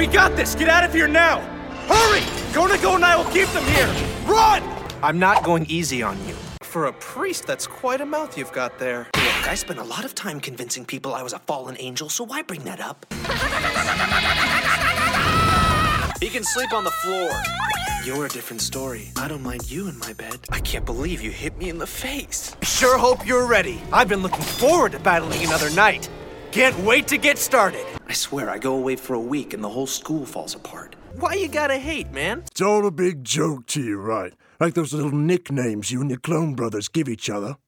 We got this! Get out of here now! Hurry! Go and I will keep them here! Run! I'm not going easy on you. For a priest, that's quite a mouth you've got there. Look, I spent a lot of time convincing people I was a fallen angel, so why bring that up? He can sleep on the floor. You're a different story. I don't mind you in my bed. I can't believe you hit me in the face. I sure hope you're ready. I've been looking forward to battling another night. Can't wait to get started. I swear, I go away for a week and the whole school falls apart. Why you gotta hate, man? It's all a big joke to you, right? Like those little nicknames you and your clone brothers give each other.